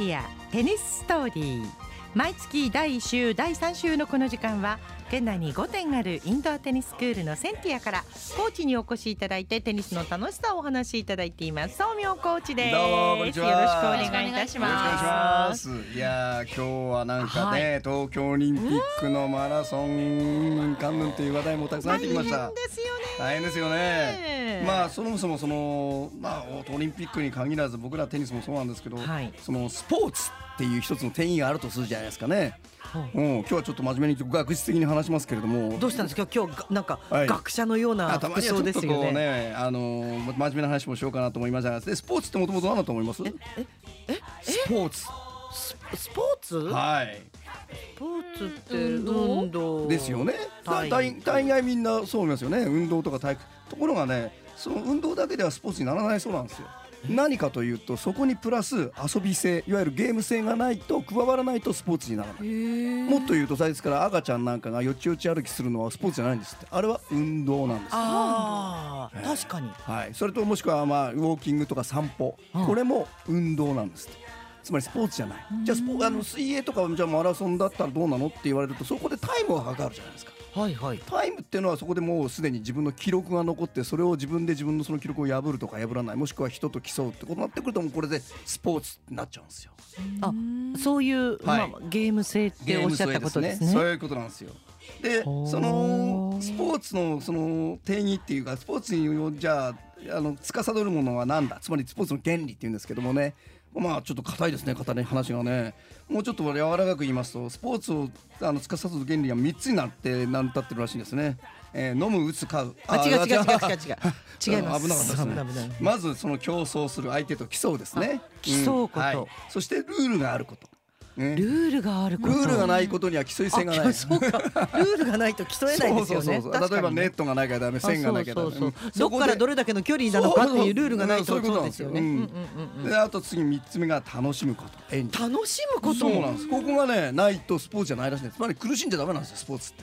ティアテニスストーリー。毎月第1週第3週のこの時間は県内に5店あるインドアテニススクールのセンティアからコーチにお越しいただいてテニスの楽しさをお話しいただいています宗明コーチです。 どうもこんにちは。 よろしくお願いいたします。 いや今日はなんかね、東京オリンピックのマラソン関連という話題もたくさん入ってきました。大変ですよね。まあそもそもオリンピックに限らず僕らテニスもそうなんですけど、そのスポーツっていう一つの定義があるとするじゃないですかね。今日はちょっと真面目に学術的に話しますけれども、 どうしたんですか今日なんか学者のような服装ですよね。 真面目な話もしようかなと思いましたが、スポーツってもともと何だと思います？スポーツ。 スポーツ？ はい。 スポーツって運動ですよね。大概みんなそう思いますよね。運動とか体育。ところがね、その運動だけではスポーツにならないそうなんですよ。何かというと、そこにプラス遊び性、いわゆるゲーム性がないと、加わらないとスポーツにならない。もっと言うと、ですから赤ちゃんなんかがよちよち歩きするのはスポーツじゃないんですって。あれは運動なんです。 確かに、 はい。それともしくはウォーキングとか散歩、これも運動なんですって。つまりスポーツじゃない。じゃあ水泳とかじゃあマラソンだったらどうなのって言われると、そこでタイムがかかるじゃないですか。タイムっていうのはそこでもうすでに自分の記録が残って、それを自分のその記録を破るとか破らない、もしくは人と競うってことになってくると、もうこれでスポーツになっちゃうんですよ。 そういう、ゲーム性っておっしゃったことですね。 そういうことなんですよ。でそのスポーツのその定義っていうか、スポーツにじゃあ司るものは何だ、つまりスポーツの原理っていうんですけどもね、ちょっと硬いですね、話がね。もうちょっと柔らかく言いますと、スポーツを司る原理は3つになって成り立ってるらしいんですね。飲む、打つ、飼う。 違います。 危なかったですね。まずその競争する相手と競うですね。 競うこと、 そしてルールがあること。 ルールがあること。 ルールがないことには競い性がない。 そうか、ルールがないと競えないですよね。 例えばネットがないからダメ、線がなきゃダメ。 どこからどれだけの距離なのかっていうルールがないと。そうですよね。 であと次3つ目が楽しむこと。 楽しむこと。 そうなんです。ここがねないとスポーツじゃないらしいんです。つまり苦しんじゃダメなんですよ、スポーツって。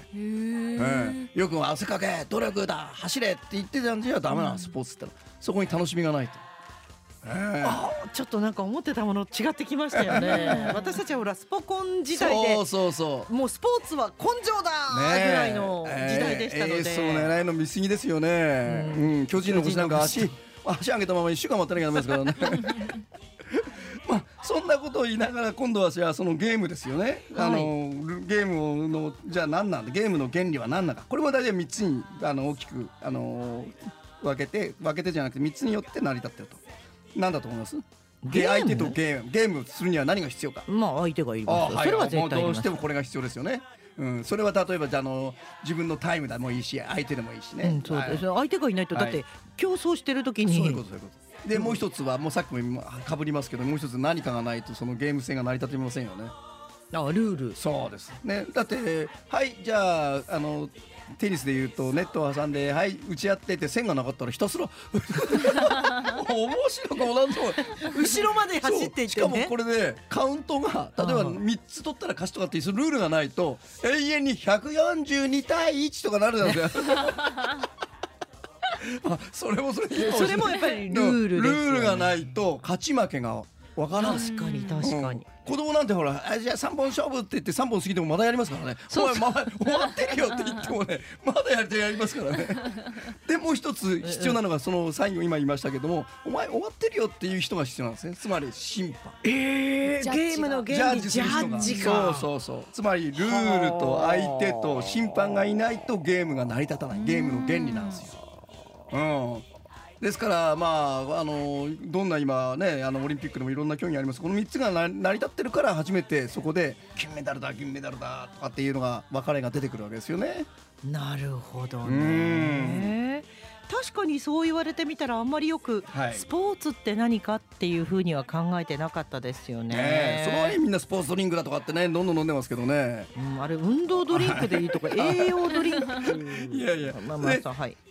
よく汗かけ、努力だ、走れって言ってたんじゃダメなんです、スポーツって。そこに楽しみがないと。 ちょっなっと思ってたもの違ってきましたよね。私たちはほらスポコン時代で、もうスポーツは根性だぐらいの時代でしたので、 そう狙いの見過ぎですよね。巨人の星なんか足上げたまま1週間待ってなきゃダメですからね。そんなことを言いながら、今度はじゃあそのゲームですよね。ゲームのじゃあ何なんだ、ゲームの原理は何なのか。これも大体3つに大きく分けてじゃなくて3つによって成り立っていると。何だと思います？相手とゲームするには何が必要か。 相手がいます。それは絶対どうしてもこれが必要ですよね。それは例えば自分のタイムでもいいし、相手でもいいしね。 そうです。相手がいないと、だって競争してる時に。 そういうこと。でもう一つは、もうさっきもかぶりますけど、もう一つ何かがないとそのゲーム性が成り立てませんよね。 ルール。 そうですね。だってじゃあテニスでいうとネットを挟んで打ち合ってて、線がなかったらひたすら面白くもなんとも後ろまで走っていってね。 しかもこれでカウントが例えば3つ取ったら勝ちとかっていうルールがないと、永遠に142対1とかなるじゃないですか。それもやっぱりルールですよね。 ルールがないと勝ち負けがわからない。 確かに。 子供なんてほら、じゃあ3本勝負って言って3本過ぎてもまだやりますからね。終わってるよって言ってもね、まだやりますからね。でもう一つ必要なのが、その最後今言いましたけども、お前終わってるよっていう人が必要なんですね。つまり審判。 ゲームの原理、ジャッジか。 そう。つまりルールと相手と審判がいないとゲームが成り立たない。ゲームの原理なんですよ。ですからどんな今ねオリンピックでもいろんな競技あります。この3つが成り立ってるから、初めてそこで金メダルだとかっていうのが分かれが出てくるわけですよね。 なるほどね。確かにそう言われてみたら、あんまりよくスポーツって何かっていうふうには考えてなかったですよね。 その前にみんなスポーツドリンクだとかってね、どんどん飲んでますけどね。 あれ運動ドリンクでいいとか栄養ドリンク。 いや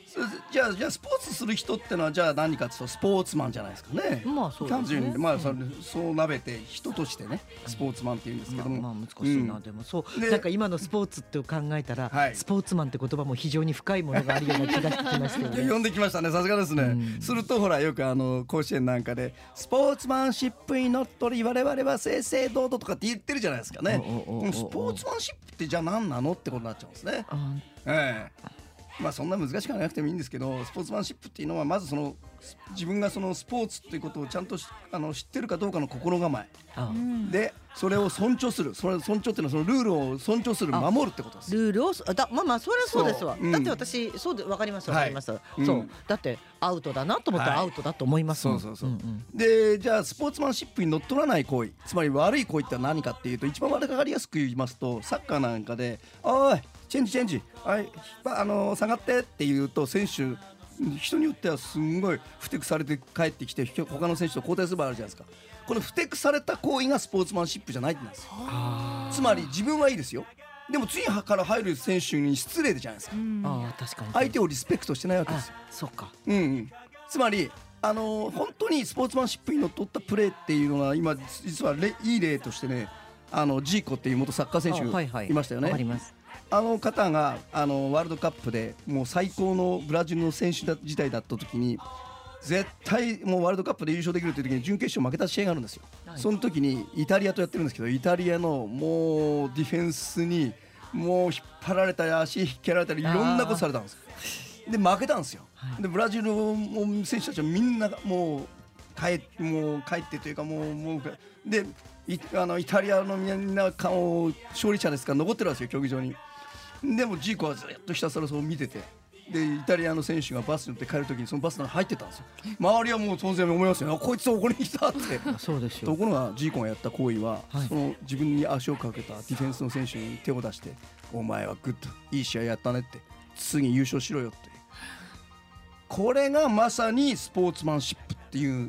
じゃあスポーツする人ってのはじゃあ何かっていうとスポーツマンじゃないですかね。 まあそうですね。 単純にまあそうなべて人としてねスポーツマンって言うんですけども、 まあ難しいな、でもそうなんか今のスポーツって考えたら、スポーツマンって言葉も非常に深いものがあるような気がしてきましたよね。 読んできましたね、さすがですね。するとほらよく甲子園なんかでスポーツマンシップにのっとり我々は正々堂々とかって言ってるじゃないですかね。スポーツマンシップってじゃあ何なのってことになっちゃうんですね。まあそんな難しくはなくてもいいんですけど、スポーツマンシップっていうのはまず自分がそのスポーツっていうことをちゃんと知ってるかどうかの心構えで、それを尊重する、それ尊重っていうのはそのルールを尊重する、守るってことです。 ルールをまあそれはそうですわ。だって私そうで分かります。そうだってアウトだなと思ったらアウトだと思いますもん。 でじゃあスポーツマンシップにのっとらない行為、つまり悪い行為って何かっていうと、一番分かりやすく言いますと、サッカーなんかでおいチェンジはい下がってって言うと、選手人によってはすんごいふてくされて帰ってきて他の選手と交代する場合あるじゃないですか。このふてくされた行為がスポーツマンシップじゃないってなんですよ。つまり自分はいいですよ、でも次から入る選手に失礼じゃないですか。 確かに相手をリスペクトしてないわけですよ。 そうか。 つまり本当にスポーツマンシップにのっとったプレーっていうのは今実はいい例としてね、ジーコっていう元サッカー選手いましたよね。わかります。方がワールドカップでもう最高のブラジルの選手時代だった時に、絶対もうワールドカップで優勝できるという時に準決勝負けた試合があるんですよ。その時にイタリアとやってるんですけど、イタリアのもうディフェンスにもう引っ張られたり足引っ蹴られたりいろんなことされたんです。で負けたんですよ。でブラジルの選手たちはみんなもう帰ってというかもうでイタリアのみんな勝利者ですから残ってるんですよ、競技場に。でもジーコはずっとひたすらそう見てて、でイタリアの選手がバスに乗って帰る時にそのバスの中に入ってたんですよ。周りはもう当然思いますよね、こいつはここに来たって。 そうですよ。 ところがジーコがやった行為は、その自分に足をかけたディフェンスの選手に手を出して、お前はグッドいい試合やったねって、次優勝しろよって。これがまさにスポーツマンシップっていう。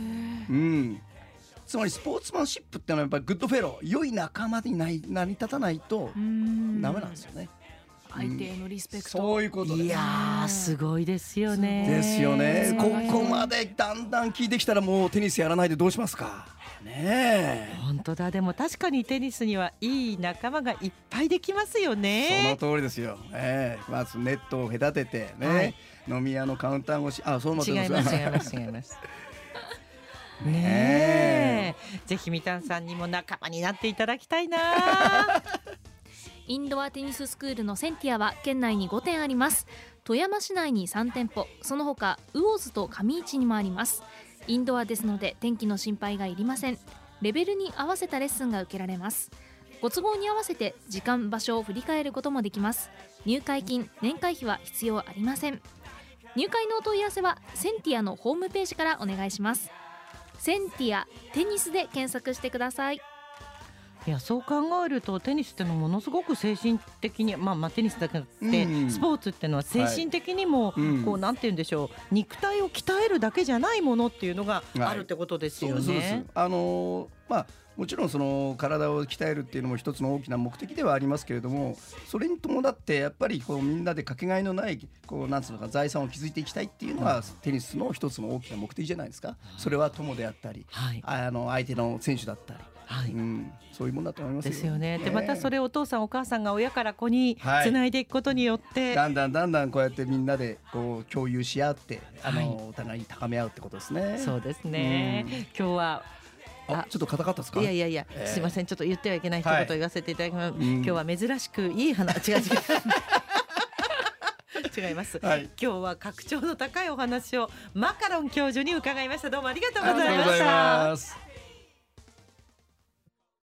つまりスポーツマンシップってのはやっぱりグッドフェロー、良い仲間に成り立たないとダメなんですよね。 相手へのリスペクト、 そういうことです。 いやすごいですよね。 ですよね。ここまでだんだん聞いてきたらもうテニスやらないでどうしますかね。 本当だ。でも確かにテニスにはいい仲間がいっぱいできますよね。 その通りですよ。まずネットを隔ててね、飲み屋のカウンター越し、そう思ってます。 違いますねえ、ぜひみたんさんにも仲間になっていただきたいな。 インドアテニススクールのセンティアは県内に5店あります。富山市内に3店舗、その他魚津と上市にもあります。インドアですので天気の心配がいりません。レベルに合わせたレッスンが受けられます。ご都合に合わせて時間場所を振り返ることもできます。入会金年会費は必要ありません。入会のお問い合わせはセンティアのホームページからお願いします。センティアテニスで検索してください。 いや、そう考えるとテニスってのはものすごく精神的に、テニスだけで、スポーツってのは精神的にも、こうなんて言うんでしょう、肉体を鍛えるだけじゃないものっていうのがあるってことですよね。 そうです。もちろんその体を鍛えるっていうのも一つの大きな目的ではありますけれども、それに伴ってやっぱりこうみんなでかけがえのないなんつうのか財産を築いていきたいっていうのはテニスの一つの大きな目的じゃないですか。それは友であったり、相手の選手だったり、そういうものだと思いますよ。 ですよね。でまたそれをお父さんお母さんが親から子につないでいくことによって、 だんだんこうやってみんなでこう共有し合って、お互いに高め合うってことですね。 そうですね。今日はちょっっと硬かったですか。 いや、すいません、ちょっと言ってはいけない一言言わせていただきます。今日は珍しくいい話、違います、今日は格調の高いお話をマカロン教授に伺いました。どうもありがとうございました。